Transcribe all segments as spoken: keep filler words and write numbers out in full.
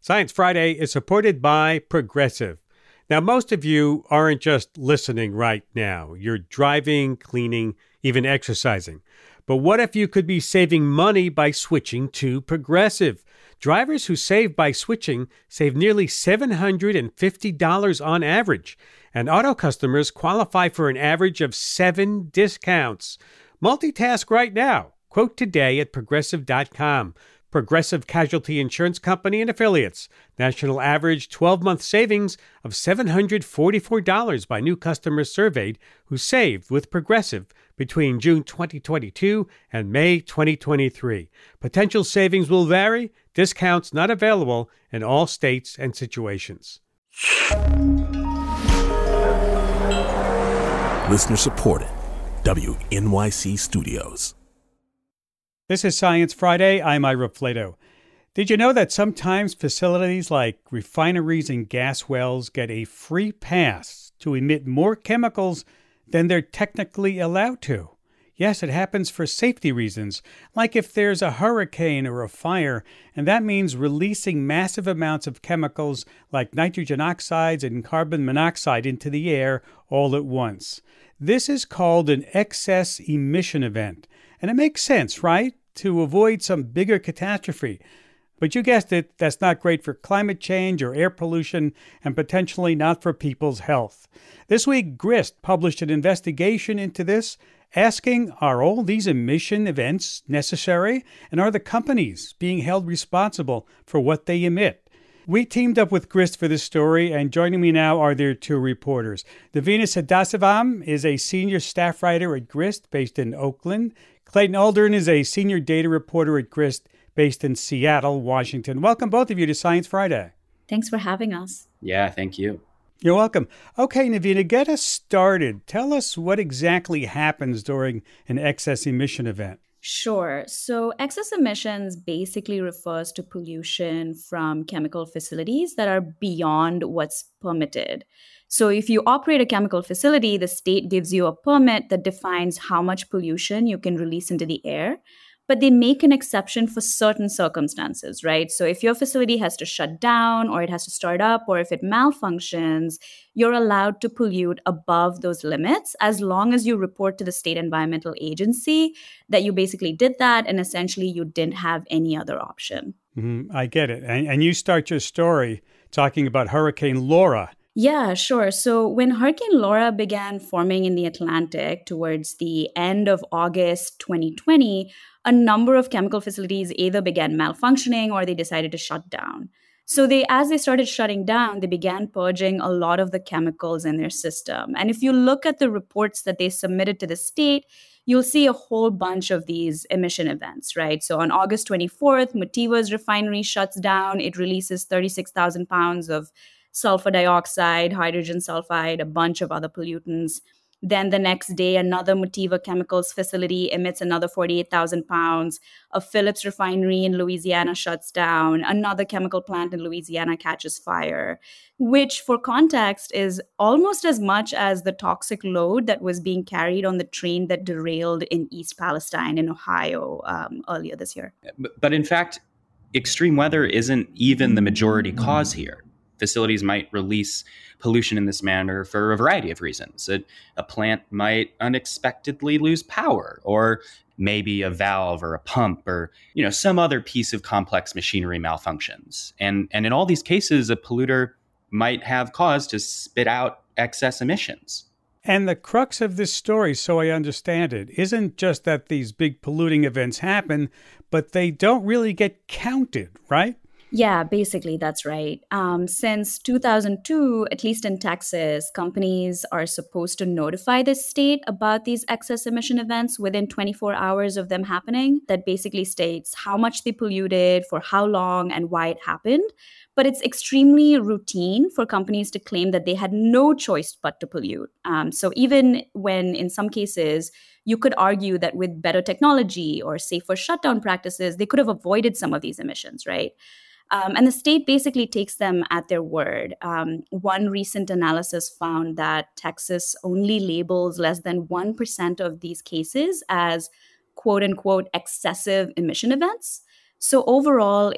Science Friday is supported by Progressive. Now, most of you aren't just listening right now. You're driving, cleaning, even exercising. But what if you could be saving money by switching to Progressive? Drivers who save by switching save nearly seven hundred fifty dollars on average, and auto customers qualify for an average of seven discounts. Multitask right now. Quote today at progressive dot com. Progressive Casualty Insurance Company and Affiliates. National average twelve-month savings of seven hundred forty-four dollars by new customers surveyed who saved with Progressive between June twenty twenty-two and May twenty twenty-three. Potential savings will vary. Discounts not available in all states and situations. Listener supported. W N Y C Studios. This is Science Friday. I'm Ira Flato. Did you know that sometimes facilities like refineries and gas wells get a free pass to emit more chemicals than they're technically allowed to? Yes, it happens for safety reasons, like if there's a hurricane or a fire, and that means releasing massive amounts of chemicals like nitrogen oxides and carbon monoxide into the air all at once. This is called an excess emission event. And it makes sense, right? To avoid some bigger catastrophe. But you guessed it, that's not great for climate change or air pollution, and potentially not for people's health. This week, GRIST published an investigation into this, asking, are all these emission events necessary? And are the companies being held responsible for what they emit? We teamed up with GRIST for this story, and joining me now are their two reporters. Davina Sadasivam is a senior staff writer at GRIST based in Oakland. Clayton Aldern is a senior data reporter at GRIST based in Seattle, Washington. Welcome both of you to Science Friday. Thanks for having us. Yeah, thank you. You're welcome. Okay, Navina, get us started. Tell us what exactly happens during an excess emission event. Sure. So excess emissions basically refers to pollution from chemical facilities that are beyond what's permitted. So if you operate a chemical facility, the state gives you a permit that defines how much pollution you can release into the air, but they make an exception for certain circumstances, right? So if your facility has to shut down or it has to start up or if it malfunctions, you're allowed to pollute above those limits as long as you report to the state environmental agency that you basically did that and essentially you didn't have any other option. Mm-hmm. I get it. And, and you start your story talking about Hurricane Laura. Yeah, sure. So when Hurricane Laura began forming in the Atlantic towards the end of August twenty twenty, a number of chemical facilities either began malfunctioning or they decided to shut down. So they, as they started shutting down, they began purging a lot of the chemicals in their system. And if you look at the reports that they submitted to the state, you'll see a whole bunch of these emission events, right? So on August twenty-fourth, Motiva's refinery shuts down. It releases thirty-six thousand pounds of sulfur dioxide, hydrogen sulfide, a bunch of other pollutants. Then the next day, another Motiva Chemicals facility emits another forty-eight thousand pounds. A Phillips refinery in Louisiana shuts down. Another chemical plant in Louisiana catches fire, which for context is almost as much as the toxic load that was being carried on the train that derailed in East Palestine in Ohio um, earlier this year. But, but in fact, extreme weather isn't even the majority cause here. Facilities might release pollution in this manner for a variety of reasons. A, a plant might unexpectedly lose power, or maybe a valve or a pump or, you know, some other piece of complex machinery malfunctions. And, and in all these cases, a polluter might have cause to spit out excess emissions. And the crux of this story, so I understand it, isn't just that these big polluting events happen, but they don't really get counted, right? Yeah, basically, that's right. Um, since two thousand two, at least in Texas, companies are supposed to notify the state about these excess emission events within twenty-four hours of them happening. That basically states how much they polluted, for how long, and why it happened. But it's extremely routine for companies to claim that they had no choice but to pollute. Um, so even when, in some cases, you could argue that with better technology or safer shutdown practices, they could have avoided some of these emissions, right? Um, and the state basically takes them at their word. Um, one recent analysis found that Texas only labels less than one percent of these cases as quote unquote excessive emission events. So overall, it's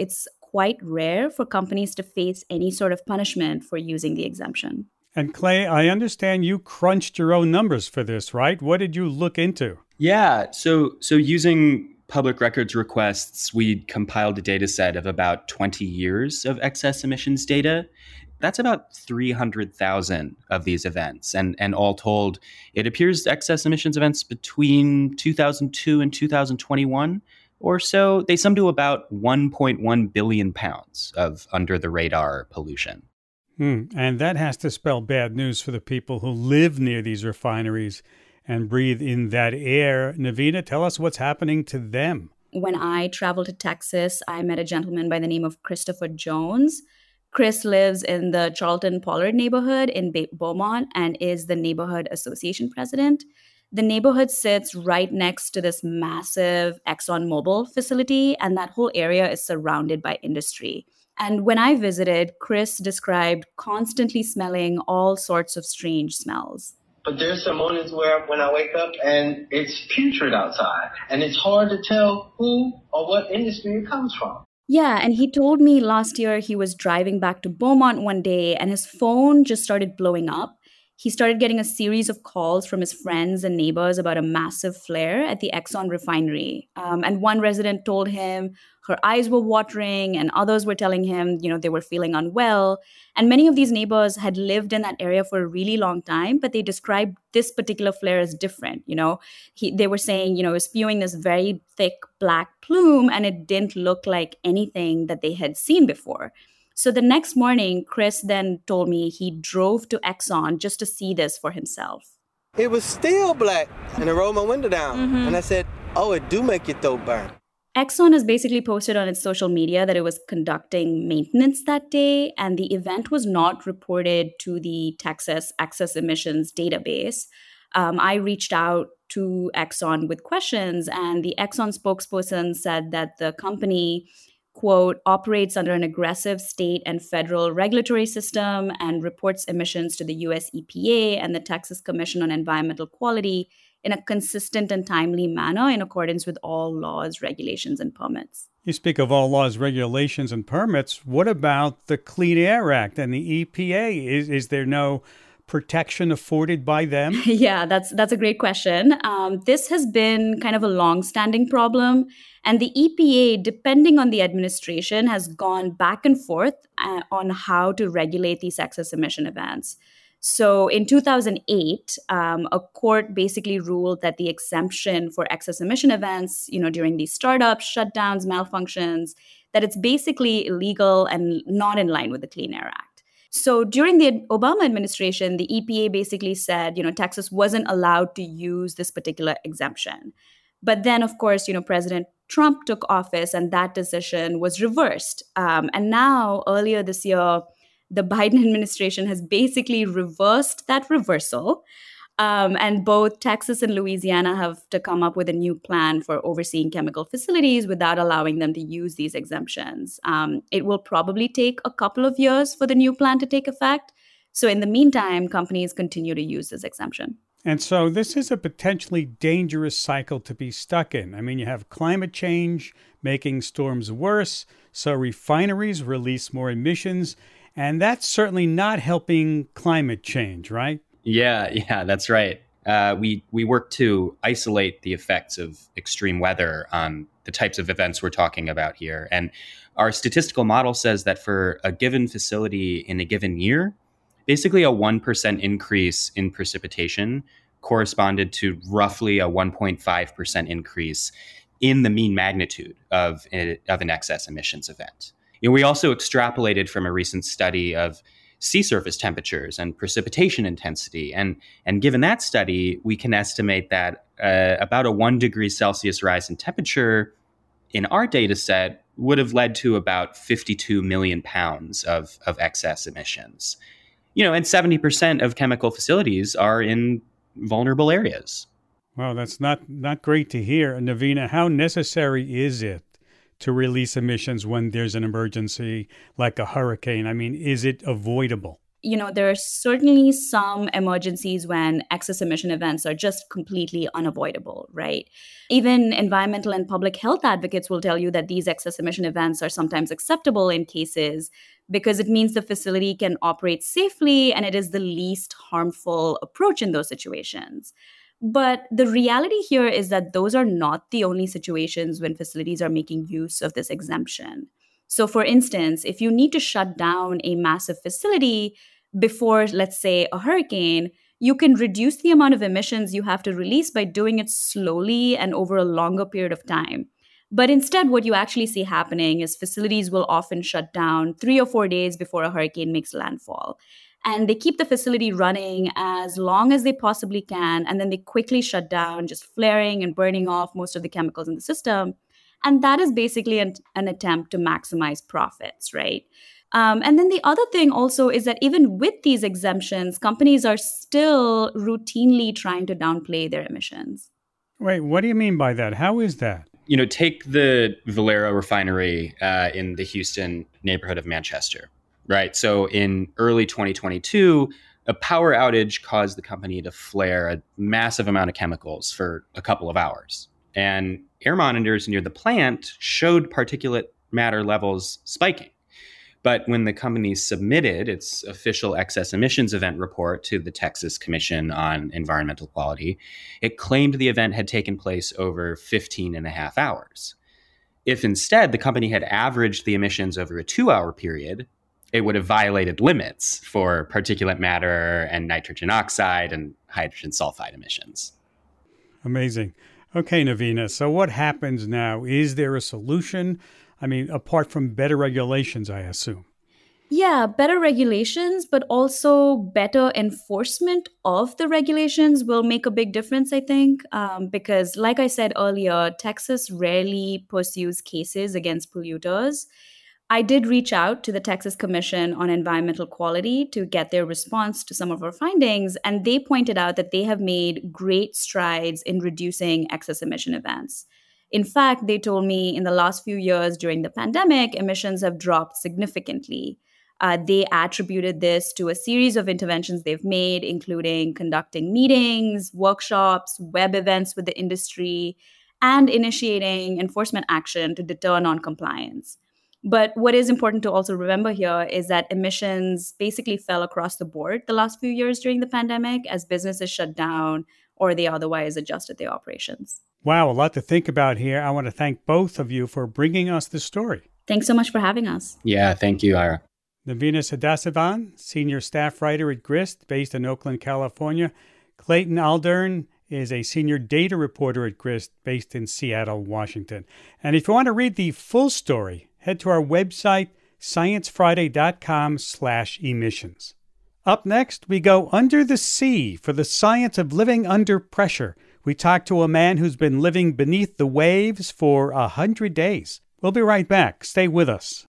quite rare for companies to face any sort of punishment for using the exemption. And Clay, I understand you crunched your own numbers for this, right? What did you look into? Yeah, so so using public records requests, we compiled a data set of about twenty years of excess emissions data. That's about three hundred thousand of these events. And, and all told, it appears excess emissions events between two thousand two and two thousand twenty-one or so, they sum to about one point one billion pounds of under-the-radar pollution. Hmm. And that has to spell bad news for the people who live near these refineries and breathe in that air. Navina, tell us what's happening to them. When I traveled to Texas, I met a gentleman by the name of Christopher Jones. Chris lives in the Charlton Pollard neighborhood in Beaumont and is the neighborhood association president. The neighborhood sits right next to this massive ExxonMobil facility, and that whole area is surrounded by industry. And when I visited, Chris described constantly smelling all sorts of strange smells. But there's some mornings where when I wake up and it's putrid outside, and it's hard to tell who or what industry it comes from. Yeah, and he told me last year he was driving back to Beaumont one day and his phone just started blowing up. He started getting a series of calls from his friends and neighbors about a massive flare at the Exxon refinery. Um, and one resident told him her eyes were watering, and others were telling him, you know, they were feeling unwell. And many of these neighbors had lived in that area for a really long time, but they described this particular flare as different. You know, he, they were saying, you know, it was spewing this very thick black plume, and it didn't look like anything that they had seen before. So the next morning, Chris then told me he drove to Exxon just to see this for himself. It was still black, and I rolled my window down, mm-hmm. and I said, oh, it do make your throat burn. Exxon has basically posted on its social media that it was conducting maintenance that day, and the event was not reported to the Texas Excess Emissions database. Um, I reached out to Exxon with questions, and the Exxon spokesperson said that the company, quote, operates under an aggressive state and federal regulatory system and reports emissions to the U S E P A and the Texas Commission on Environmental Quality in a consistent and timely manner in accordance with all laws, regulations, and permits. You speak of all laws, regulations, and permits. What about the Clean Air Act and the E P A? Is, is there no protection afforded by them? Yeah, that's that's a great question. Um, this has been kind of a long-standing problem. And the E P A, depending on the administration, has gone back and forth uh, on how to regulate these excess emission events. So in two thousand eight, um, a court basically ruled that the exemption for excess emission events, you know, during these startups, shutdowns, malfunctions, that it's basically illegal and not in line with the Clean Air Act. So during the Obama administration, the E P A basically said, you know, Texas wasn't allowed to use this particular exemption. But then, of course, you know, President Trump took office and that decision was reversed. Um, and now, earlier this year, the Biden administration has basically reversed that reversal. Um, and both Texas and Louisiana have to come up with a new plan for overseeing chemical facilities without allowing them to use these exemptions. Um, it will probably take a couple of years for the new plan to take effect. So in the meantime, companies continue to use this exemption. And so this is a potentially dangerous cycle to be stuck in. I mean, you have climate change making storms worse, so refineries release more emissions, and that's certainly not helping climate change, right? Yeah, yeah, that's right. Uh, we we work to isolate the effects of extreme weather on the types of events we're talking about here. And our statistical model says that for a given facility in a given year, basically a one percent increase in precipitation corresponded to roughly a one point five percent increase in the mean magnitude of, of an excess emissions event. You know, we also extrapolated from a recent study of sea surface temperatures and precipitation intensity. And, and given that study, we can estimate that uh, about a one degree Celsius rise in temperature in our data set would have led to about fifty-two million pounds of, of excess emissions. You know, and seventy percent of chemical facilities are in vulnerable areas. Well, that's not, not great to hear. Navina, how necessary is it to release emissions when there's an emergency like a hurricane? I mean, is it avoidable? you know, there are certainly some emergencies when excess emission events are just completely unavoidable, right? Even environmental and public health advocates will tell you that these excess emission events are sometimes acceptable in cases because it means the facility can operate safely and it is the least harmful approach in those situations. But the reality here is that those are not the only situations when facilities are making use of this exemption. So, for instance, if you need to shut down a massive facility before, let's say, a hurricane, you can reduce the amount of emissions you have to release by doing it slowly and over a longer period of time. But instead, what you actually see happening is facilities will often shut down three or four days before a hurricane makes landfall. And they keep the facility running as long as they possibly can, and then they quickly shut down, just flaring and burning off most of the chemicals in the system. And that is basically an, an attempt to maximize profits, right? Um, and then the other thing also is that even with these exemptions, companies are still routinely trying to downplay their emissions. Wait, what do you mean by that? How is that? You know, take the Valero refinery uh, in the Houston neighborhood of Manchester. Right. So in early twenty twenty-two, a power outage caused the company to flare a massive amount of chemicals for a couple of hours. And air monitors near the plant showed particulate matter levels spiking. But when the company submitted its official excess emissions event report to the Texas Commission on Environmental Quality, it claimed the event had taken place over fifteen and a half hours. If instead the company had averaged the emissions over a two-hour period, it would have violated limits for particulate matter and nitrogen oxide and hydrogen sulfide emissions. Amazing. Okay, Navina, so what happens now? Is there a solution? I mean, apart from better regulations, I assume. Yeah, better regulations, but also better enforcement of the regulations will make a big difference, I think, um, because like I said earlier, Texas rarely pursues cases against polluters. I did reach out to the Texas Commission on Environmental Quality to get their response to some of our findings, and they pointed out that they have made great strides in reducing excess emission events. In fact, they told me in the last few years during the pandemic, emissions have dropped significantly. Uh, they attributed this to a series of interventions they've made, including conducting meetings, workshops, web events with the industry, and initiating enforcement action to deter non-compliance. But what is important to also remember here is that emissions basically fell across the board the last few years during the pandemic as businesses shut down or they otherwise adjusted their operations. Wow, a lot to think about here. I want to thank both of you for bringing us this story. Thanks so much for having us. Yeah, thank you, Ira. Navina Sadasivan, senior staff writer at Grist, based in Oakland, California. Clayton Aldern is a senior data reporter at Grist, based in Seattle, Washington. And if you want to read the full story, head to our website, sciencefriday.com slash emissions. Up next, we go under the sea for the science of living under pressure. We talk to a man who's been living beneath the waves for a hundred days. We'll be right back. Stay with us.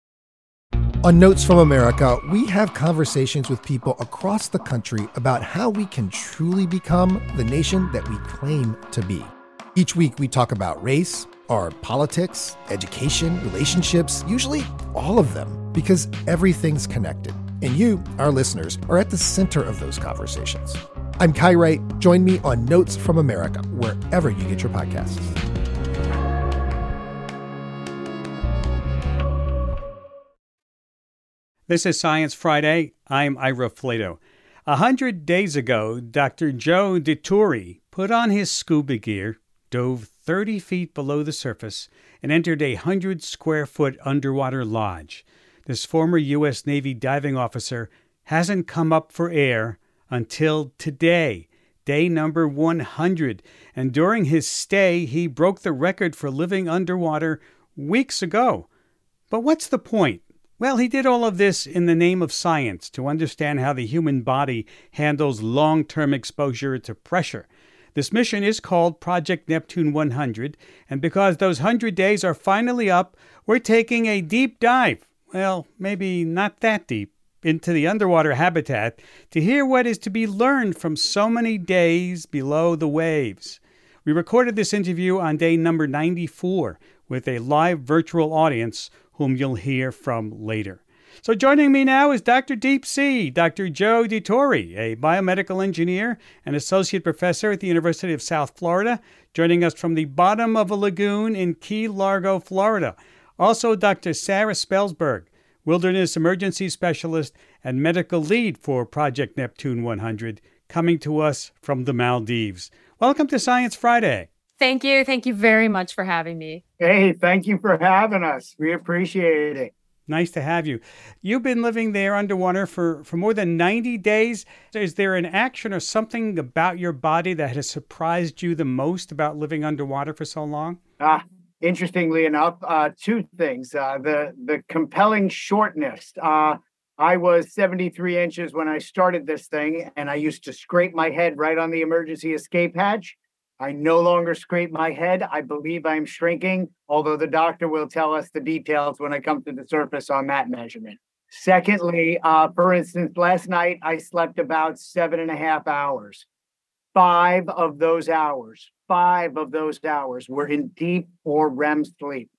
On Notes from America, we have conversations with people across the country about how we can truly become the nation that we claim to be. Each week, we talk about race, our politics, education, relationships, usually all of them, because everything's connected. And you, our listeners, are at the center of those conversations. I'm Kai Wright. Join me on Notes from America, wherever you get your podcasts. This is Science Friday. I'm Ira Flato. A hundred days ago, Doctor Joe DeTore put on his scuba gear, dove thirty feet below the surface, and entered a hundred square foot underwater lodge. This former U S Navy diving officer hasn't come up for air until today, day number one hundred. And during his stay, he broke the record for living underwater weeks ago. But what's the point? Well, he did all of this in the name of science to understand how the human body handles long-term exposure to pressure. This mission is called Project Neptune one hundred, and because those one hundred days are finally up, we're taking a deep dive, well, maybe not that deep, into the underwater habitat to hear what is to be learned from so many days below the waves. We recorded this interview on day number ninety-four with a live virtual audience whom you'll hear from later. So joining me now is Doctor Deep Sea, Doctor Joe DiTore, a biomedical engineer and associate professor at the University of South Florida, joining us from the bottom of a lagoon in Key Largo, Florida. Also, Doctor Sarah Spelsberg, wilderness emergency specialist and medical lead for Project Neptune one hundred, coming to us from the Maldives. Welcome to Science Friday. Thank you. Thank you very much for having me. Hey, thank you for having us. We appreciate it. Nice to have you. You've been living there underwater for, for more than ninety days. Is there an action or something about your body that has surprised you the most about living underwater for so long? Ah, interestingly enough, uh, two things. Uh, the, the compelling shortness. Uh, I was seventy-three inches when I started this thing, and I used to scrape my head right on the emergency escape hatch. I no longer scrape my head. I believe I'm shrinking, although the doctor will tell us the details when I come to the surface on that measurement. Secondly, uh, for instance, last night I slept about seven and a half hours. Five of those hours, five of those hours were in deep or R E M sleep.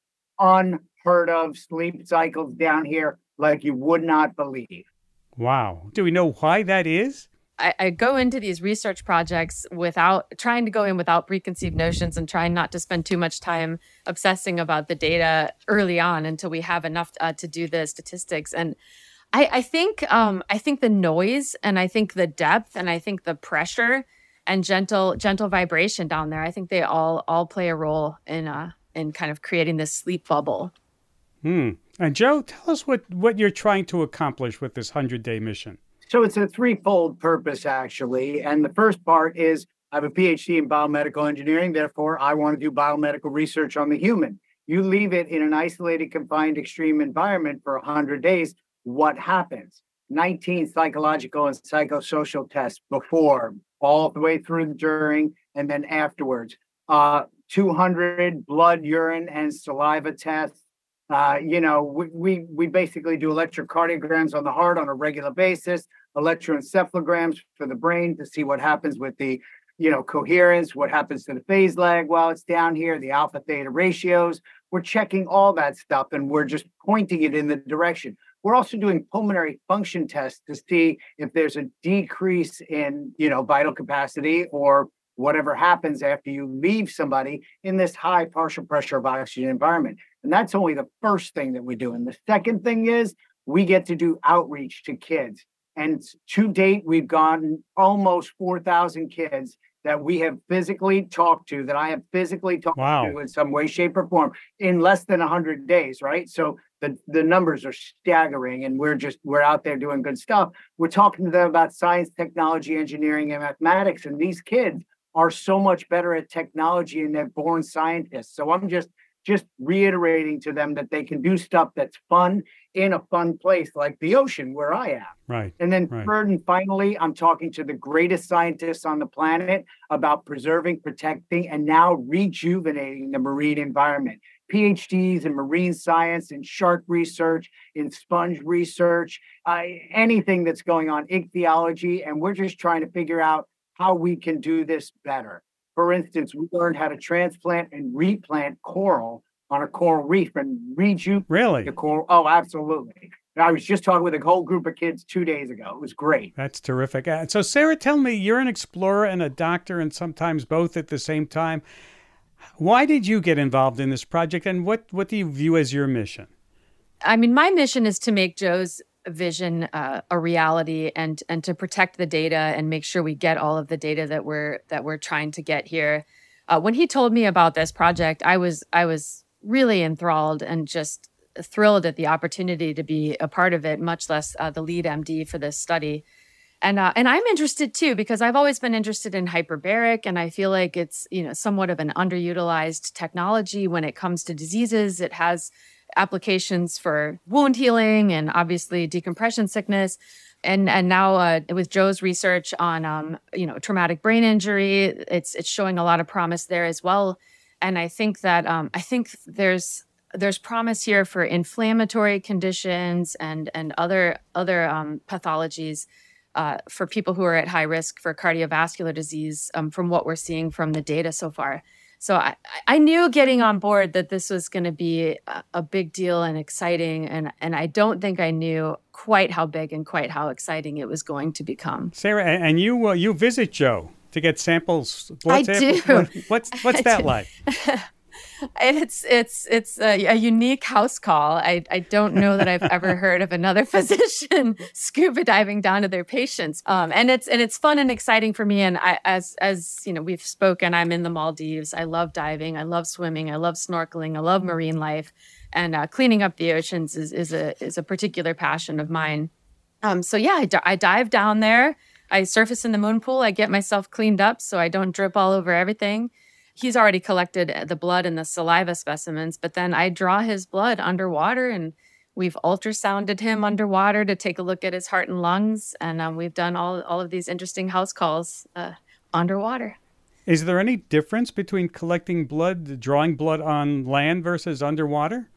Unheard of sleep cycles down here like you would not believe. Wow. Do we know why that is? I, I go into these research projects without trying to go in without preconceived notions and trying not to spend too much time obsessing about the data early on until we have enough uh, to do the statistics. And I, I think um, I think the noise and I think the depth and I think the pressure and gentle gentle vibration down there, I think they all all play a role in uh, in kind of creating this sleep bubble. Hmm. And Joe, tell us what, what you're trying to accomplish with this hundred-day mission. So it's a threefold purpose, actually. And the first part is I have a P H D in biomedical engineering. Therefore, I want to do biomedical research on the human. You leave it in an isolated, confined, extreme environment for one hundred days. What happens? nineteen psychological and psychosocial tests before, all the way through, during, and then afterwards. Uh, two hundred blood, urine, and saliva tests. Uh, you know, we, we we basically do electrocardiograms on the heart on a regular basis, electroencephalograms for the brain to see what happens with the, you know, coherence, what happens to the phase lag while it's down here, the alpha theta ratios. We're checking all that stuff and we're just pointing it in the direction. We're also doing pulmonary function tests to see if there's a decrease in, you know, vital capacity or whatever happens after you leave somebody in this high partial pressure of oxygen environment. And that's only the first thing that we do. And the second thing is we get to do outreach to kids. And to date, we've gotten almost four thousand kids that we have physically talked to, that I have physically talked wow. to in some way, shape, or form in less than one hundred days, right? So the, the numbers are staggering, and we're just, we're out there doing good stuff. We're talking to them about science, technology, engineering, and mathematics, and these kids are so much better at technology, and they're born scientists. So I'm just just reiterating to them that they can do stuff that's fun in a fun place like the ocean where I am. Right. And then right. third and finally, I'm talking to the greatest scientists on the planet about preserving, protecting, and now rejuvenating the marine environment. P H Ds in marine science, in shark research, in sponge research, uh, anything that's going on, ichthyology, and we're just trying to figure out how we can do this better. For instance, we learned how to transplant and replant coral on a coral reef and rejuvenate really? the coral. Oh, absolutely. And I was just talking with a whole group of kids two days ago. It was great. That's terrific. Uh, so, Sarah, tell me, you're an explorer and a doctor, and sometimes both at the same time. Why did you get involved in this project, and what, what do you view as your mission? I mean, my mission is to make Joe's vision uh, a reality, and and to protect the data and make sure we get all of the data that we're that we're trying to get here. Uh, when he told me about this project, I was I was really enthralled and just thrilled at the opportunity to be a part of it, much less uh, the lead M D for this study. And uh, and I'm interested too, because I've always been interested in hyperbaric, and I feel like it's, you know, somewhat of an underutilized technology when it comes to diseases. It has applications for wound healing and obviously decompression sickness. And and now uh, with Joe's research on um, you know, traumatic brain injury, it's it's showing a lot of promise there as well. And I think that um, I think there's there's promise here for inflammatory conditions and and other other um, pathologies uh, for people who are at high risk for cardiovascular disease, um, from what we're seeing from the data so far. So I, I knew getting on board that this was going to be a, a big deal and exciting. And, and I don't think I knew quite how big and quite how exciting it was going to become. Sarah, and you uh, you visit Joe to get samples, blood I samples? do. What, what's what's I that do. like? It's it's it's a, a unique house call. I, I don't know that I've ever heard of another physician scuba diving down to their patients. Um, and it's and it's fun and exciting for me. And I, as as you know, we've spoken. I'm in the Maldives. I love diving. I love swimming. I love snorkeling. I love marine life, and uh, cleaning up the oceans is is a is a particular passion of mine. Um, so yeah, I, d- I dive down there. I surface in the moon pool. I get myself cleaned up so I don't drip all over everything. He's already collected the blood and the saliva specimens, but then I draw his blood underwater, and we've ultrasounded him underwater to take a look at his heart and lungs. And um, we've done all, all of these interesting house calls uh, underwater. Is there any difference between collecting blood, drawing blood on land versus underwater?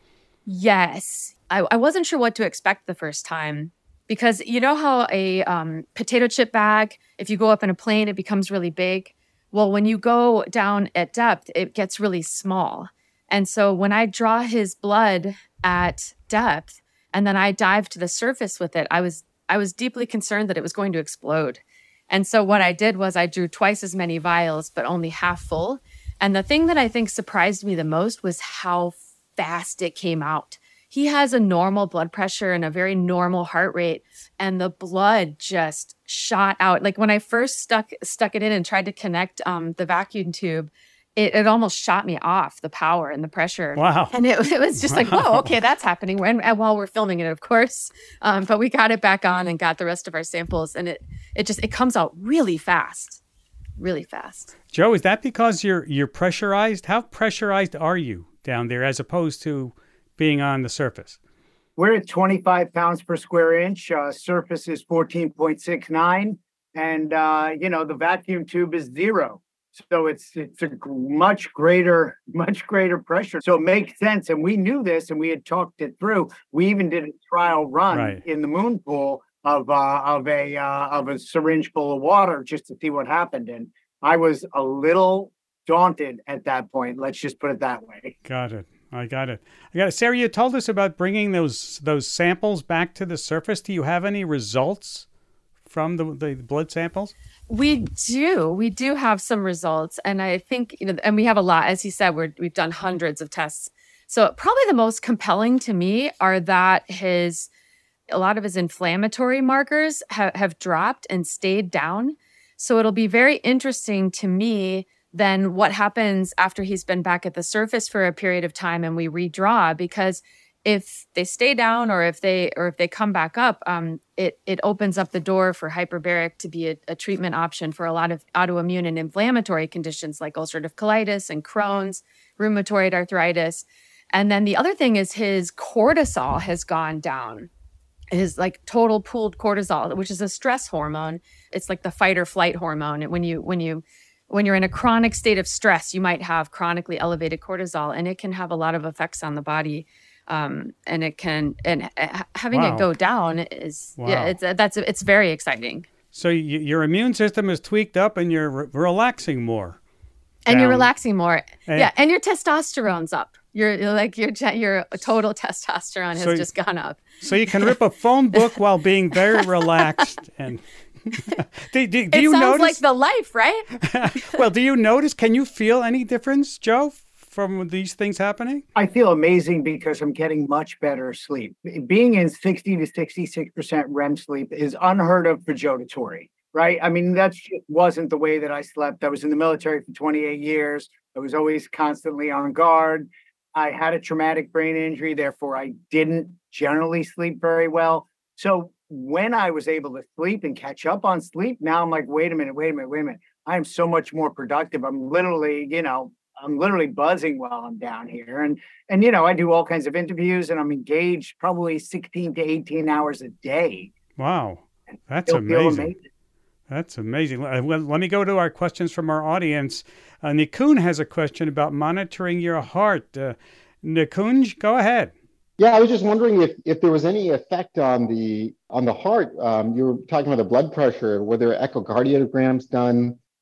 Yes. I, I wasn't sure what to expect the first time, because you know how a um, potato chip bag, if you go up in a plane, it becomes really big. Well, when you go down at depth, it gets really small. And so when I draw his blood at depth and then I dive to the surface with it, I was I was deeply concerned that it was going to explode. And so what I did was I drew twice as many vials, but only half full. And the thing that I think surprised me the most was how fast it came out. He has a normal blood pressure and a very normal heart rate, and the blood just shot out. Like when I first stuck stuck it in and tried to connect um, the vacuum tube, it, it almost shot me off, the power and the pressure. Wow. And it, it was just Wow. like, whoa, okay, that's happening. When, and while we're filming it, of course. Um, but we got it back on and got the rest of our samples, and it it just, it comes out really fast, really fast. Joe, is that because you're you're pressurized? How pressurized are you down there as opposed to being on the surface? We're at twenty-five pounds per square inch. Uh, surface is fourteen point six nine. And, uh, you know, the vacuum tube is zero. So it's it's a much greater, much greater pressure. So it makes sense. And we knew this and we had talked it through. We even did a trial run Right. in the moon pool of uh, of a uh, of a syringe full of water just to see what happened. And I was a little daunted at that point. Let's just put it that way. Got it. I got it. I got it. Sarah, you told us about bringing those those samples back to the surface. Do you have any results from the, the blood samples? We do. We do have some results. And I think, you know, and we have a lot. As he said, we're, we've done hundreds of tests. So probably the most compelling to me are that his, a lot of his inflammatory markers ha- have dropped and stayed down. So it'll be very interesting to me then what happens after he's been back at the surface for a period of time and we redraw, because if they stay down or if they or if they come back up, um, it it opens up the door for hyperbaric to be a, a treatment option for a lot of autoimmune and inflammatory conditions like ulcerative colitis and Crohn's, rheumatoid arthritis. And then the other thing is his cortisol has gone down. His like total pooled cortisol, which is a stress hormone. It's like the fight or flight hormone. And when you when you when you're in a chronic state of stress, you might have chronically elevated cortisol, and it can have a lot of effects on the body. Um, and it can, and uh, having Wow. it go down is, Wow. yeah, it's, uh, that's, it's very exciting. So y- your immune system is tweaked up and you're re- relaxing more. And you're down- relaxing more. And- yeah. And your testosterone's up. You're, you're like, your, ge- your total testosterone has So- just gone up. So you can rip a phone book while being very relaxed. And do, do, do It you sounds notice? like the life, right? Well, do you notice? Can you feel any difference, Joe, from these things happening? I feel amazing because I'm getting much better sleep. Being in sixty to sixty-six percent R E M sleep is unheard of for Joe Torre, right? I mean, that just wasn't the way that I slept. I was in the military for twenty-eight years. I was always constantly on guard. I had a traumatic brain injury, therefore I didn't generally sleep very well. So when I was able to sleep and catch up on sleep, now I'm like, wait a minute, wait a minute, wait a minute. I am so much more productive. I'm literally, you know, I'm literally buzzing while I'm down here. And, and, you know, I do all kinds of interviews and I'm engaged probably sixteen to eighteen hours a day. Wow. That's Still feel amazing. amazing. That's amazing. Uh, Well, let me go to our questions from our audience. Uh, Nikunj has a question about monitoring your heart. Uh, Nikunj, go ahead. Yeah, I was just wondering if, if there was any effect on the on the heart. Um, you were talking about the blood pressure. Were there echocardiograms done?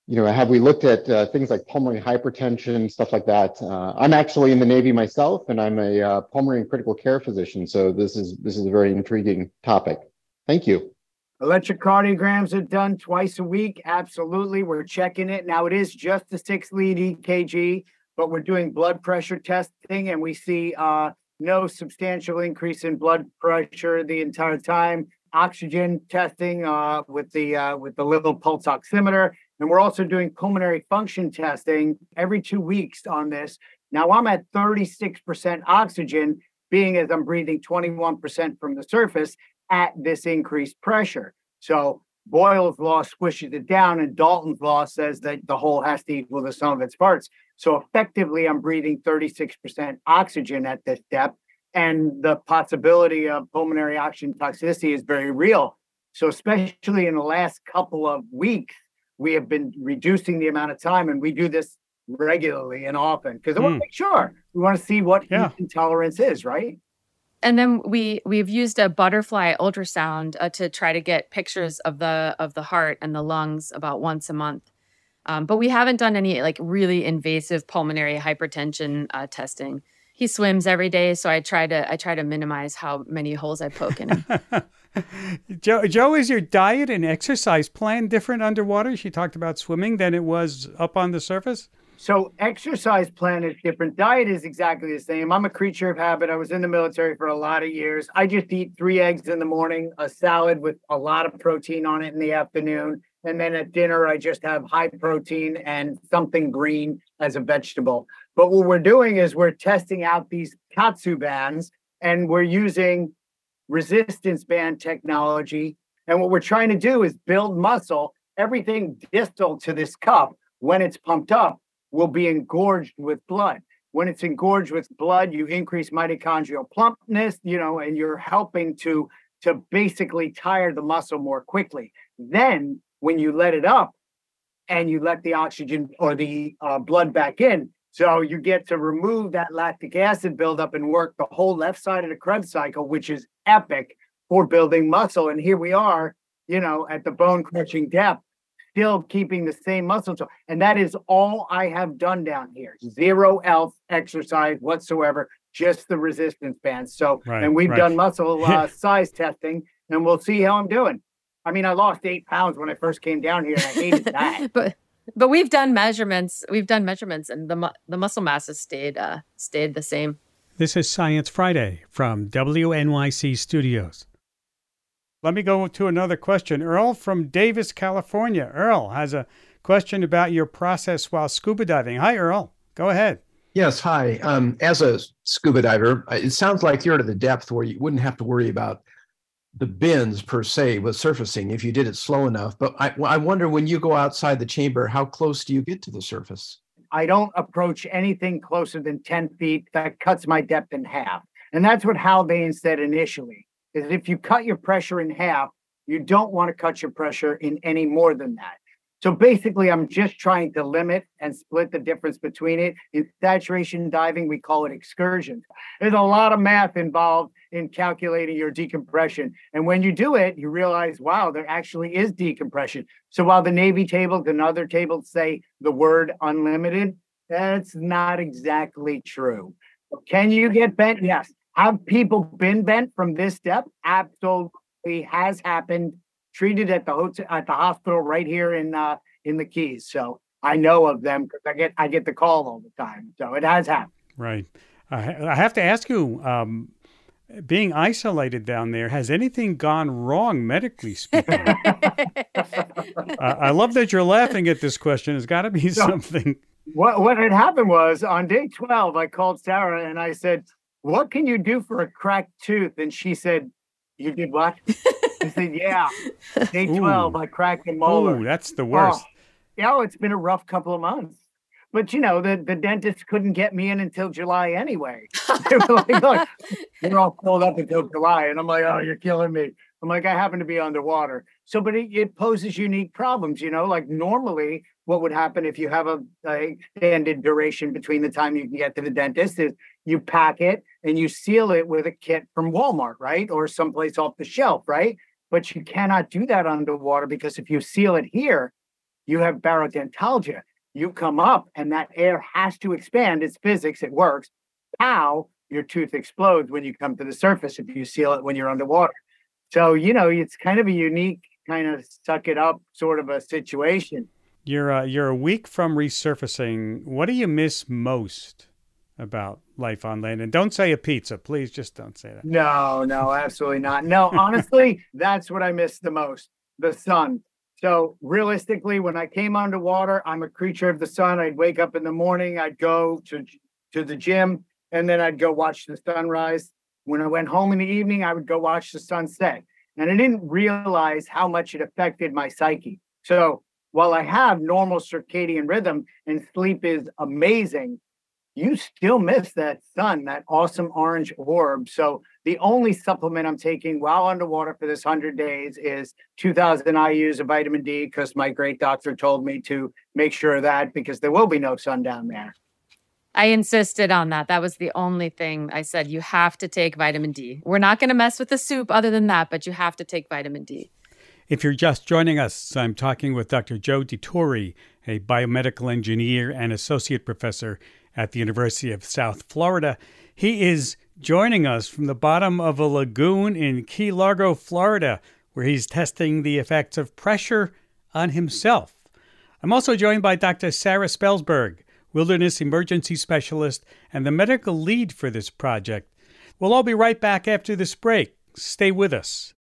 you know, have we looked at uh, things like pulmonary hypertension, stuff like that? Uh, I'm actually in the Navy myself, and I'm a uh, pulmonary and critical care physician. So this is this is a very intriguing topic. Thank you. Electrocardiograms are done twice a week. Absolutely. We're checking it. Now, it is just a six lead E K G, but we're doing blood pressure testing, and we see uh, no substantial increase in blood pressure the entire time. Oxygen testing uh, with the uh, with the little pulse oximeter. And we're also doing pulmonary function testing every two weeks on this. Now, I'm at thirty-six percent oxygen, being as I'm breathing twenty-one percent from the surface at this increased pressure. So Boyle's law squishes it down, and Dalton's law says that the whole has to equal the sum of its parts. So effectively, I'm breathing thirty-six percent oxygen at this depth, and the possibility of pulmonary oxygen toxicity is very real. So especially in the last couple of weeks, we have been reducing the amount of time, and we do this regularly and often because I mm. want to make sure. We want to see what yeah. intolerance is, right? And then we we've used a butterfly ultrasound uh, to try to get pictures of the of the heart and the lungs about once a month. Um, but we haven't done any like really invasive pulmonary hypertension uh, testing. He swims every day, so I try to I try to minimize how many holes I poke in him. Joe, Joe, is your diet and exercise plan different underwater? She talked about swimming than it was up on the surface. So exercise plan is different. Diet is exactly the same. I'm a creature of habit. I was in the military for a lot of years. I just eat three eggs in the morning, a salad with a lot of protein on it in the afternoon. And then at dinner, I just have high protein and something green as a vegetable. But what we're doing is we're testing out these Katsu bands, and we're using resistance band technology. And what we're trying to do is build muscle. Everything distal to this cup, when it's pumped up, will be engorged with blood. When it's engorged with blood, you increase mitochondrial plumpness, you know, and you're helping to, to basically tire the muscle more quickly. Then when you let it up and you let the oxygen or the uh, blood back in, so you get to remove that lactic acid buildup and work the whole left side of the Krebs cycle, which is epic for building muscle. And here we are, you know, at the bone crushing depth, still keeping the same muscle tone. And that is all I have done down here. Zero else exercise whatsoever, just the resistance bands. So, right, and we've right. done muscle uh, size testing, and we'll see how I'm doing. I mean, I lost eight pounds when I first came down here, and I hated that. but but we've done measurements. We've done measurements, and the mu- the muscle mass has stayed uh, stayed the same. This is Science Friday from W N Y C Studios. Let me go to another question. Earl from Davis, California. Earl has a question about your process while scuba diving. Hi, Earl. Go ahead. Yes, hi. Um, as a scuba diver, it sounds like you're at the depth where you wouldn't have to worry about the bends per se with surfacing if you did it slow enough. But I, I wonder, when you go outside the chamber, how close do you get to the surface? I don't approach anything closer than ten feet. That cuts my depth in half. And that's what Haldane said initially, is if you cut your pressure in half, you don't want to cut your pressure in any more than that. So basically, I'm just trying to limit and split the difference between it. In saturation diving, we call it excursions. There's a lot of math involved in calculating your decompression. And when you do it, you realize, wow, there actually is decompression. So while the Navy tables and other tables say the word unlimited, that's not exactly true. Can you get bent? Yes. Have people been bent from this depth? Absolutely has happened. Treated at the hotel, at the hospital right here in uh, in the Keys. So I know of them because I get I get the call all the time. So it has happened. Right. I, I have to ask you, um, being isolated down there, has anything gone wrong medically speaking? uh, I love that you're laughing at this question. It's got to be so, something. What what had happened was on day twelve, I called Sarah and I said, "What can you do for a cracked tooth?" And she said, "You did what?" I said, yeah, day twelve, Ooh. I cracked a molar. Ooh, that's the worst. Oh, you know, it's been a rough couple of months. But, you know, the, the dentist couldn't get me in until July anyway. They were like, look, you're all pulled up until July. And I'm like, oh, you're killing me. I'm like, I happen to be underwater. So, but it, it poses unique problems, you know, like normally what would happen if you have a, a extended duration between the time you can get to the dentist is you pack it and you seal it with a kit from Walmart, right? Or someplace off the shelf, right? But you cannot do that underwater because if you seal it here, You have barodentalgia. You come up and that air has to expand. It's physics. It works. How your tooth explodes when you come to the surface if you seal it when you're underwater. So, you know, it's kind of a unique kind of suck it up sort of a situation. You're uh, you're a week from resurfacing. What do you miss most about life on land? And don't say a pizza, please. Just don't say that. No, no, absolutely not. No, honestly, that's what I miss the most, the sun. So realistically, when I came underwater, I'm a creature of the sun. I'd wake up in the morning, I'd go to, to the gym, and then I'd go watch the sunrise. When I went home in the evening, I would go watch the sunset. And I didn't realize how much it affected my psyche. So while I have normal circadian rhythm and sleep is amazing, you still miss that sun, that awesome orange orb. So the only supplement I'm taking while underwater for this one hundred days is two thousand I U's of vitamin D, because my great doctor told me to make sure of that, because there will be no sun down there. I insisted on that. That was the only thing I said. You have to take vitamin D. We're not going to mess with the soup other than that, but you have to take vitamin D. If you're just joining us, I'm talking with Doctor Joe DiTore, a biomedical engineer and associate professor at the University of South Florida. He is joining us from the bottom of a lagoon in Key Largo, Florida, where he's testing the effects of pressure on himself. I'm also joined by Doctor Sarah Spelsberg, wilderness emergency specialist and the medical lead for this project. We'll all be right back after this break. Stay with us.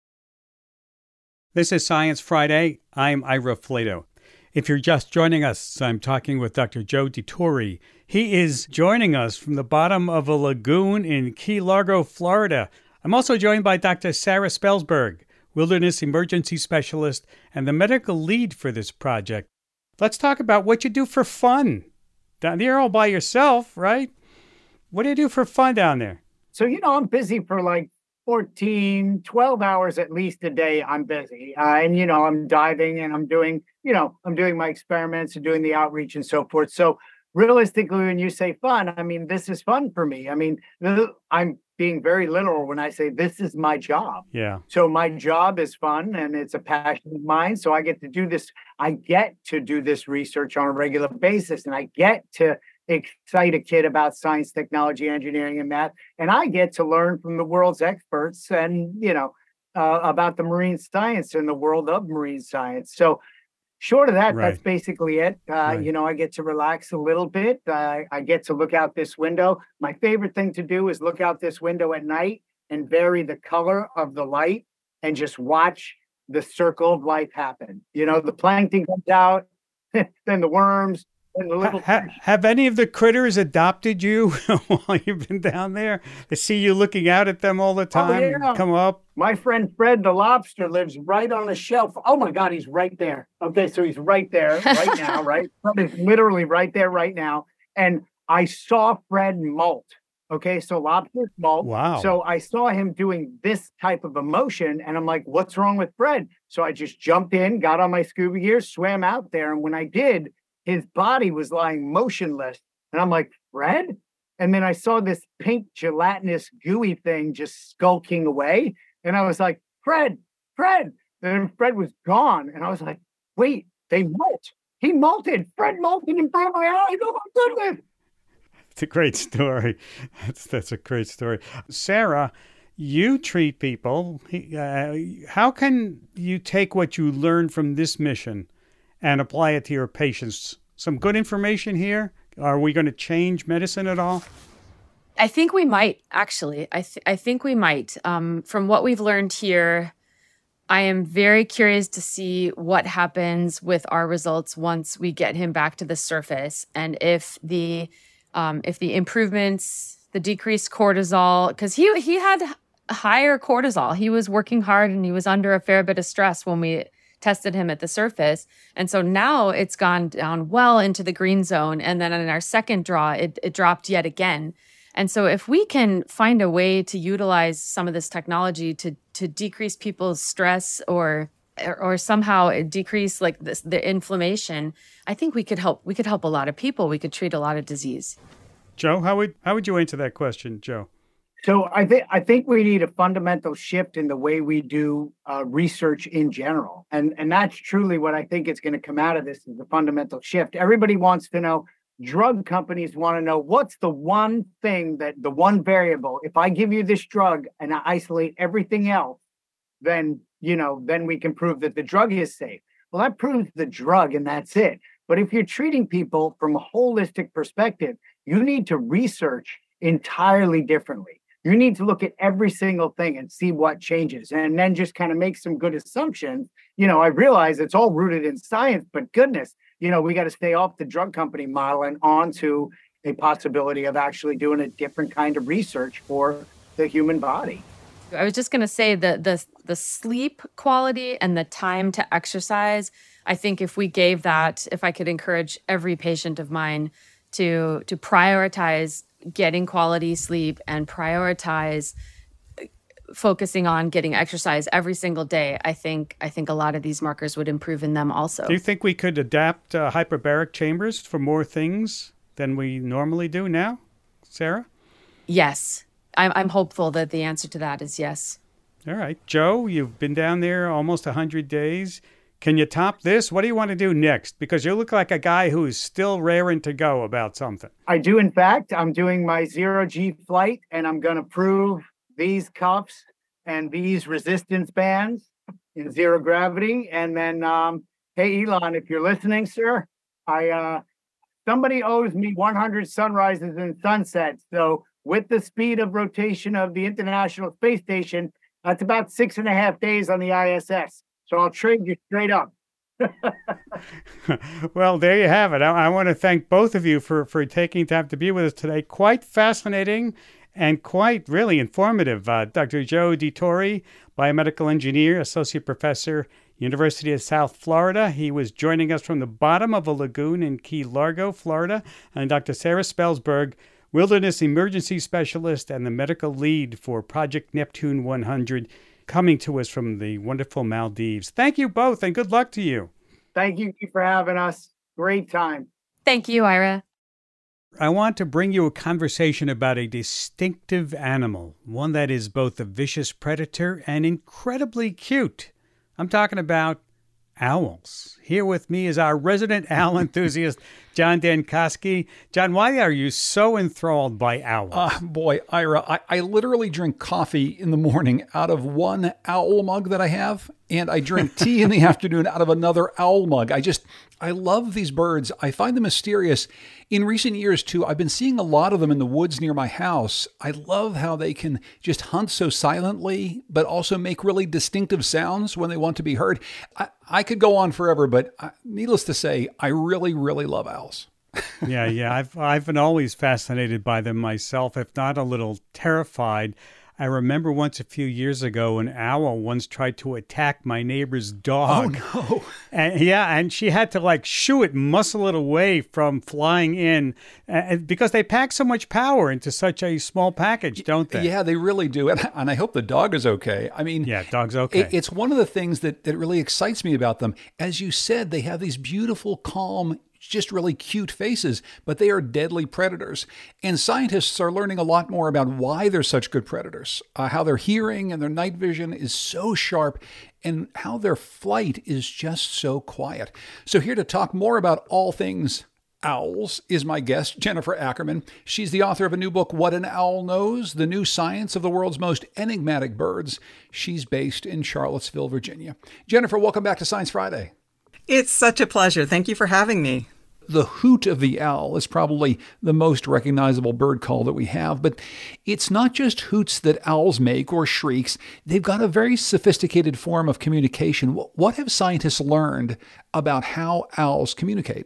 This is Science Friday. I'm Ira Flato. If you're just joining us, I'm talking with Doctor Joe DiTore. He is joining us from the bottom of a lagoon in Key Largo, Florida. I'm also joined by Doctor Sarah Spelsberg, wilderness emergency specialist and the medical lead for this project. Let's talk about what you do for fun. Down there all by yourself, right? What do you do for fun down there? So, you know, I'm busy for like fourteen, twelve hours at least a day. I'm busy. Uh, and, you know, I'm diving and I'm doing, you know, I'm doing my experiments and doing the outreach and so forth. So realistically, when you say fun, I mean, this is fun for me. I mean, I'm being very literal when I say this is my job. Yeah. So my job is fun and it's a passion of mine. So I get to do this. I get to do this research on a regular basis, and I get to excite a kid about science, technology, engineering, and math. And I get to learn from the world's experts and, you know, uh, about the marine science and the world of marine science. So short of that, right. That's basically it. Uh, right. You know, I get to relax a little bit. Uh, I get to look out this window. My favorite thing to do is look out this window at night and vary the color of the light and just watch the circle of life happen. You know, the plankton comes out, then the worms, and the little ha- have any of the critters adopted you while you've been down there? They see you looking out at them all the time. Oh, yeah. Come up. My friend Fred the lobster lives right on the shelf. Oh my God, he's right there. Okay, so he's right there right now, right? He's literally right there right now. And I saw Fred molt. Okay, so lobsters molt. Wow. So I saw him doing this type of emotion, and I'm like, what's wrong with Fred? So I just jumped in, got on my scuba gear, swam out there, and when I did, his body was lying motionless. And I'm like, Fred? And then I saw this pink gelatinous gooey thing just skulking away. And I was like, Fred, Fred. And then Fred was gone. And I was like, wait, they molt. He molted. Fred molted in front of my eyes. Oh my goodness. It's a great story. That's, that's a great story. Sarah, you treat people. Uh, how can you take what you learned from this mission and apply it to your patients? Some good information here? Are we going to change medicine at all? I think we might, actually. I, th- I think we might. Um, from what we've learned here, I am very curious to see what happens with our results once we get him back to the surface. And if the um, if the improvements, the decreased cortisol, because he he had higher cortisol. He was working hard and he was under a fair bit of stress when we tested him at the surface. And so now it's gone down well into the green zone. And then in our second draw, it, it dropped yet again. And so if we can find a way to utilize some of this technology to to decrease people's stress or or, or somehow decrease like this, the inflammation, I think we could help we could help a lot of people. We could treat a lot of disease. Joe, how would how would you answer that question, Joe? So I think I think we need a fundamental shift in the way we do uh, research in general, and and that's truly what I think is going to come out of this is the fundamental shift. Everybody wants to know. Drug companies want to know what's the one thing that the one variable. If I give you this drug and I isolate everything else, then you know then we can prove that the drug is safe. Well, that proves the drug, and that's it. But if you're treating people from a holistic perspective, you need to research entirely differently. You need to look at every single thing and see what changes and then just kind of make some good assumptions. You know, I realize it's all rooted in science, but goodness, you know, we got to stay off the drug company model and onto a possibility of actually doing a different kind of research for the human body. I was just going to say that the the sleep quality and the time to exercise, I think if we gave that, if I could encourage every patient of mine to to prioritize getting quality sleep and prioritize focusing on getting exercise every single day, I think I think a lot of these markers would improve in them also. Do you think we could adapt uh, hyperbaric chambers for more things than we normally do now, Sarah? Yes. I'm, I'm hopeful that the answer to that is yes. All right. Joe, you've been down there almost one hundred days. Can you top this? What do you want to do next? Because you look like a guy who is still raring to go about something. I do, in fact. I'm doing my zero-G flight, and I'm going to prove these cuffs and these resistance bands in zero gravity. And then, um, hey, Elon, if you're listening, sir, I uh, somebody owes me one hundred sunrises and sunsets. So with the speed of rotation of the International Space Station, that's about six and a half days on the I S S. So I'll trade you straight up. Well, there you have it. I, I want to thank both of you for, for taking time to be with us today. Quite fascinating and quite really informative. Uh, Doctor Joe DiTore, biomedical engineer, associate professor, University of South Florida. He was joining us from the bottom of a lagoon in Key Largo, Florida. And Doctor Sarah Spelsberg, wilderness emergency specialist and the medical lead for Project Neptune one hundred, coming to us from the wonderful Maldives. Thank you both, and good luck to you. Thank you for having us. Great time. Thank you, Ira. I want to bring you a conversation about a distinctive animal, one that is both a vicious predator and incredibly cute. I'm talking about owls. Here with me is our resident owl enthusiast, John Dankosky. John, why are you so enthralled by owls? Uh, boy, Ira, I, I literally drink coffee in the morning out of one owl mug that I have, and I drink tea in the afternoon out of another owl mug. I just, I love these birds. I find them mysterious. In recent years, too, I've been seeing a lot of them in the woods near my house. I love how they can just hunt so silently, but also make really distinctive sounds when they want to be heard. I, I could go on forever, but uh, needless to say, I really, really love owls. yeah, yeah. I've I've been always fascinated by them myself, if not a little terrified. I remember once a few years ago, an owl once tried to attack my neighbor's dog. Oh, no. And yeah, and she had to like shoo it, muscle it away from flying in, uh, because they pack so much power into such a small package, don't they? Yeah, they really do. And, and I hope the dog is okay. I mean, yeah, dog's okay. It, it's one of the things that, that really excites me about them. As you said, they have these beautiful, calm, just really cute faces, but they are deadly predators. And scientists are learning a lot more about why they're such good predators, uh, how their hearing and their night vision is so sharp, and how their flight is just so quiet. So here to talk more about all things owls is my guest, Jennifer Ackerman. She's the author of a new book, What an Owl Knows, The New Science of the World's Most Enigmatic Birds. She's based in Charlottesville, Virginia. Jennifer, welcome back to Science Friday. It's such a pleasure. Thank you for having me. The hoot of the owl is probably the most recognizable bird call that we have, but it's not just hoots that owls make or shrieks. They've got a very sophisticated form of communication. What have scientists learned about how owls communicate?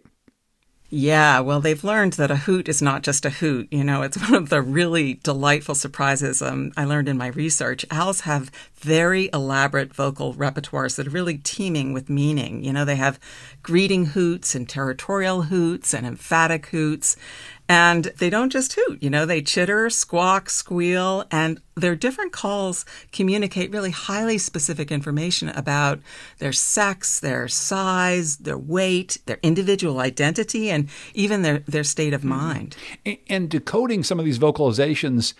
Yeah, well, they've learned that a hoot is not just a hoot. You know, it's one of the really delightful surprises um, I learned in my research. Owls have very elaborate vocal repertoires that are really teeming with meaning. You know, they have greeting hoots and territorial hoots and emphatic hoots. And they don't just hoot, you know, they chitter, squawk, squeal, and their different calls communicate really highly specific information about their sex, their size, their weight, their individual identity, and even their, their state of mind. And, and decoding some of these vocalizations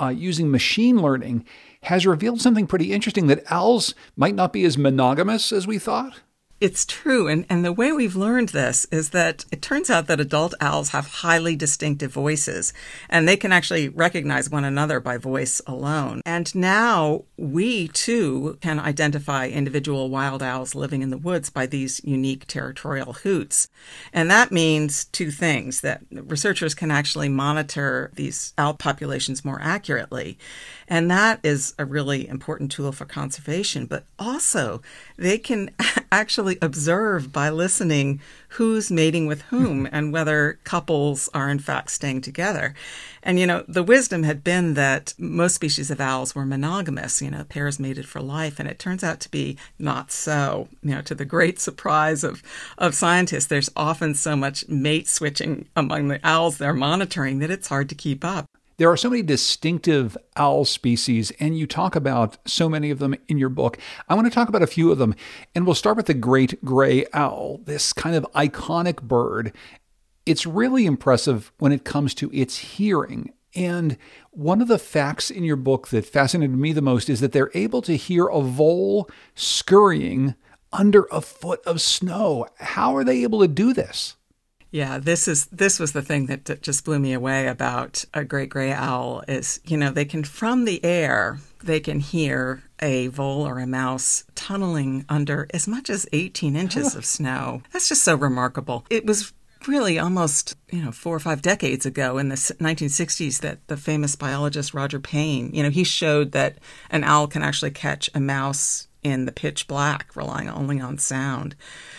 uh, using machine learning has revealed something pretty interesting, that owls might not be as monogamous as we thought. It's true. And, and the way we've learned this is that it turns out that adult owls have highly distinctive voices, and they can actually recognize one another by voice alone. And now we, too, can identify individual wild owls living in the woods by these unique territorial hoots. And that means two things: that researchers can actually monitor these owl populations more accurately. And that is a really important tool for conservation. But also, they can actually observe by listening who's mating with whom and whether couples are in fact staying together. And, you know, the wisdom had been that most species of owls were monogamous, you know, pairs mated for life. And it turns out to be not so. You know, to the great surprise of, of scientists, there's often so much mate switching among the owls they're monitoring that it's hard to keep up. There are so many distinctive owl species, and you talk about so many of them in your book. I want to talk about a few of them, and we'll start with the great gray owl, this kind of iconic bird. It's really impressive when it comes to its hearing. And one of the facts in your book that fascinated me the most is that they're able to hear a vole scurrying under a foot of snow. How are they able to do this? Yeah, this is this was the thing that, that just blew me away about a great gray owl is, you know, they can, from the air, they can hear a vole or a mouse tunneling under as much as eighteen inches of snow. That's just so remarkable. It was really almost, you know, four or five decades ago in the nineteen sixties that the famous biologist Roger Payne, you know, he showed that an owl can actually catch a mouse in the pitch black, relying only on sound.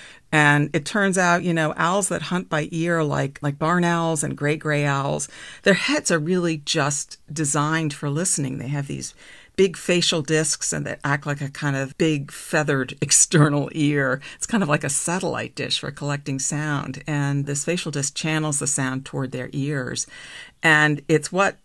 And it turns out, you know, owls that hunt by ear, like like barn owls and great gray owls, their heads are really just designed for listening. They have these big facial discs and that act like a kind of big feathered external ear. It's kind of like a satellite dish for collecting sound. And this facial disc channels the sound toward their ears. And it's what's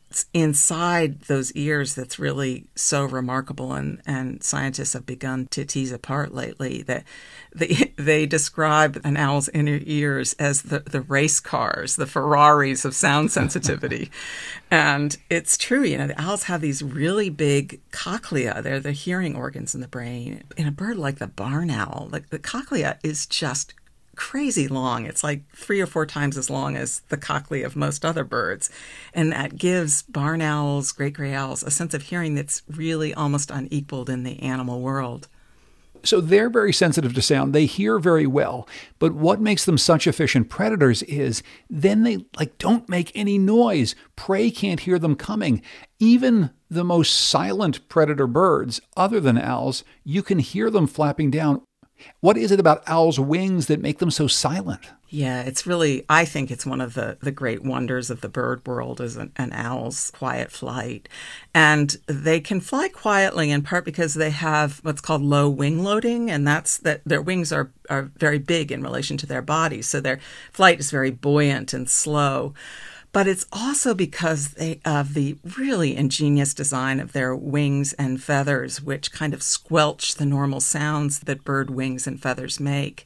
inside those ears that's really so remarkable, and, and scientists have begun to tease apart lately. That they, they describe an owl's inner ears as the, the race cars, the Ferraris of sound sensitivity. And it's true, you know, the owls have these really big cochlea. They're the hearing organs in the brain. In a bird like the barn owl, like the cochlea is just crazy long. It's like three or four times as long as the cochlea of most other birds. And that gives barn owls, great gray owls, a sense of hearing that's really almost unequaled in the animal world. So they're very sensitive to sound. They hear very well. But what makes them such efficient predators is then they like don't make any noise. Prey can't hear them coming. Even the most silent predator birds, other than owls, you can hear them flapping down. What is it about owls' wings that make them so silent? Yeah, it's really, I think it's one of the, the great wonders of the bird world is an, an owl's quiet flight. And they can fly quietly in part because they have what's called low wing loading, and that's that their wings are, are very big in relation to their bodies. So their flight is very buoyant and slow. But it's also because they, of the really ingenious design of their wings and feathers, which kind of squelch the normal sounds that bird wings and feathers make.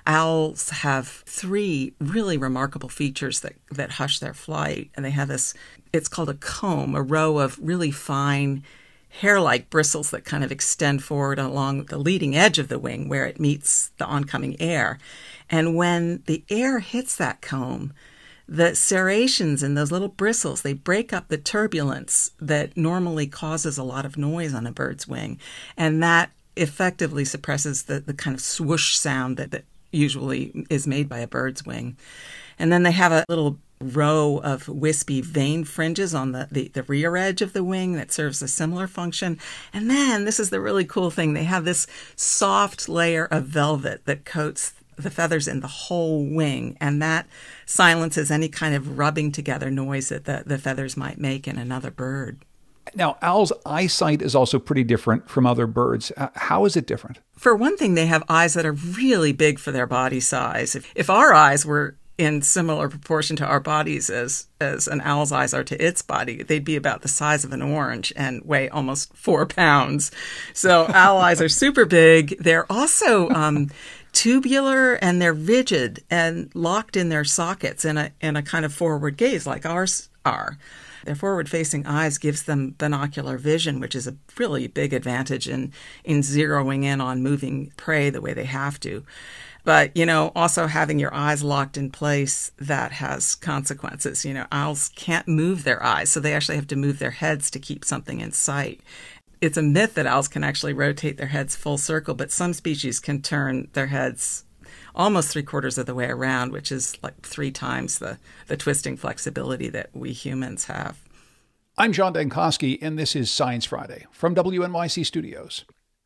Owls have three really remarkable features that, that hush their flight. And they have this, it's called a comb, a row of really fine hair-like bristles that kind of extend forward along the leading edge of the wing where it meets the oncoming air. And when the air hits that comb, the serrations in those little bristles, they break up the turbulence that normally causes a lot of noise on a bird's wing. And that effectively suppresses the, the kind of swoosh sound that, that usually is made by a bird's wing. And then they have a little row of wispy vein fringes on the, the, the rear edge of the wing that serves a similar function. And then, this is the really cool thing, they have this soft layer of velvet that coats the feathers in the whole wing, and that silences any kind of rubbing together noise that the, the feathers might make in another bird. Now, owls' eyesight is also pretty different from other birds. Uh, how is it different? For one thing, they have eyes that are really big for their body size. If, if our eyes were in similar proportion to our bodies as, as an owl's eyes are to its body, they'd be about the size of an orange and weigh almost four pounds. So owl eyes are super big. They're also um, tubular, and they're rigid and locked in their sockets in a in a kind of forward gaze like ours are. Their forward-facing eyes gives them binocular vision, which is a really big advantage in, in zeroing in on moving prey the way they have to. But, you know, also having your eyes locked in place, that has consequences. You know, owls can't move their eyes, so they actually have to move their heads to keep something in sight. It's a myth that owls can actually rotate their heads full circle, but some species can turn their heads almost three quarters of the way around, which is like three times the, the twisting flexibility that we humans have. I'm John Dankosky, and this is Science Friday from W N Y C Studios.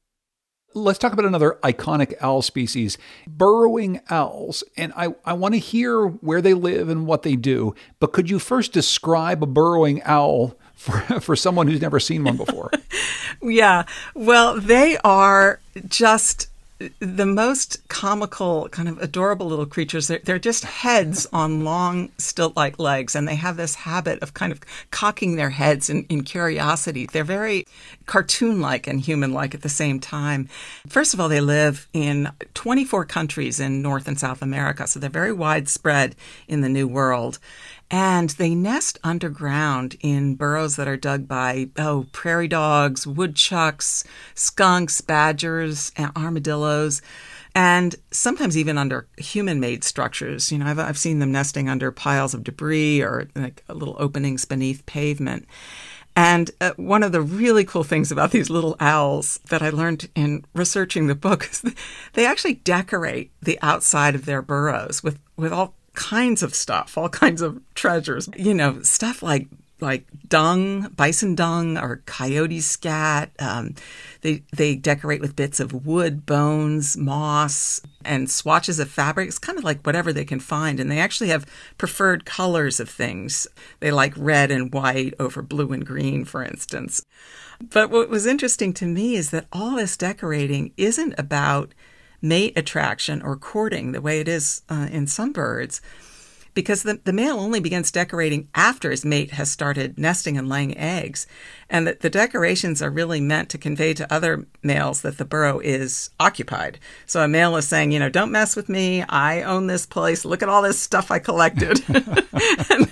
Let's talk about another iconic owl species, burrowing owls. And I, I want to hear where they live and what they do. But could you first describe a burrowing owl for, for someone who's never seen one before? Yeah, well, they are just the most comical, kind of adorable little creatures. They're, they're just heads on long stilt-like legs, and they have this habit of kind of cocking their heads in, in curiosity. They're very cartoon-like and human-like at the same time. First of all, they live in twenty-four countries in North and South America, so they're very widespread in the New World. And they nest underground in burrows that are dug by, oh, prairie dogs, woodchucks, skunks, badgers, and armadillos, and sometimes even under human-made structures. You know, I've, I've seen them nesting under piles of debris or like little openings beneath pavement. And uh, one of the really cool things about these little owls that I learned in researching the book is they actually decorate the outside of their burrows with, with all kinds of stuff, all kinds of treasures, you know, stuff like like dung, bison dung, or coyote scat. Um, they they decorate with bits of wood, bones, moss, and swatches of fabric. It's kind of like whatever they can find. And they actually have preferred colors of things. They like red and white over blue and green, for instance. But what was interesting to me is that all this decorating isn't about mate attraction or courting the way it is uh, in some birds, because the, the male only begins decorating after his mate has started nesting and laying eggs. And the, the decorations are really meant to convey to other males that the burrow is occupied. So a male is saying, you know, don't mess with me. I own this place. Look at all this stuff I collected. And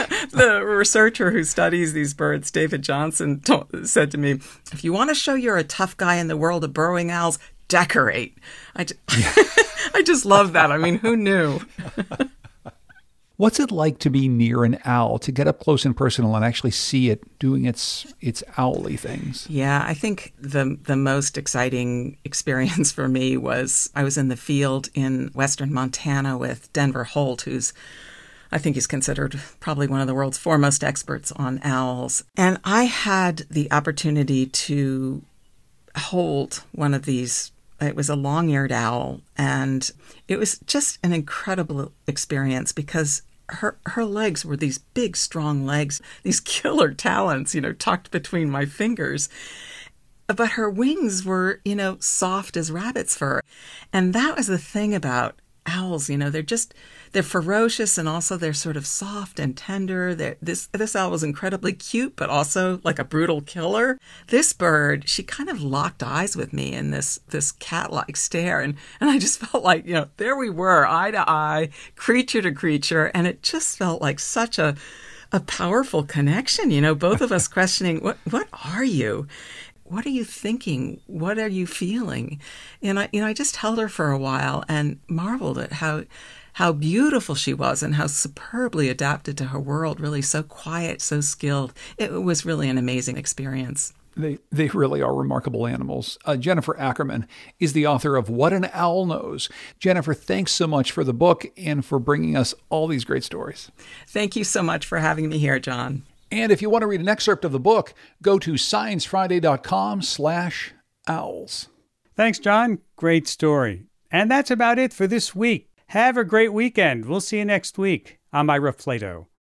the researcher who studies these birds, David Johnson, told, said to me, if you want to show you're a tough guy in the world of burrowing owls, decorate. I just, I just love that. I mean, who knew? What's it like to be near an owl, to get up close and personal and actually see it doing its its owly things? Yeah, I think the the most exciting experience for me was I was in the field in western Montana with Denver Holt, who's I think he's considered probably one of the world's foremost experts on owls. And I had the opportunity to hold one of these. It was a long-eared owl, and it was just an incredible experience because her her legs were these big, strong legs, these killer talons, you know, tucked between my fingers. But her wings were, you know, soft as rabbit's fur. And that was the thing about owls, you know, they're just, they're ferocious, and also they're sort of soft and tender. They're, this this owl was incredibly cute, but also like a brutal killer. This bird, she kind of locked eyes with me in this this cat-like stare, and, and I just felt like, you know, there we were, eye to eye, creature to creature, and it just felt like such a a powerful connection, you know, both of us questioning, what what are you? What are you thinking? What are you feeling? And I, you know, I just held her for a while and marveled at how, how beautiful she was and how superbly adapted to her world. Really, so quiet, so skilled. It was really an amazing experience. They they really are remarkable animals. Uh, Jennifer Ackerman is the author of What an Owl Knows. Jennifer, thanks so much for the book and for bringing us all these great stories. Thank you so much for having me here, John. And if you want to read an excerpt of the book, go to sciencefriday.com slash owls. Thanks, John. Great story. And that's about it for this week. Have a great weekend. We'll see you next week. I'm Ira Flato.